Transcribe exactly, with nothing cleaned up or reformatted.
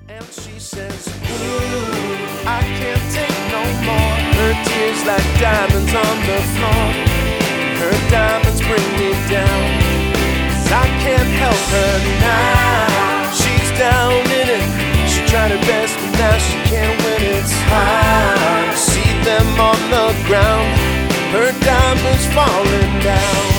And she says, ooh, I can't take no more. Her tears like diamonds on the floor. Her diamonds bring me down. I can't help her now. She's down in it. She tried her best, but now she can't win. It's hard to see them on the ground. Her diamonds falling down.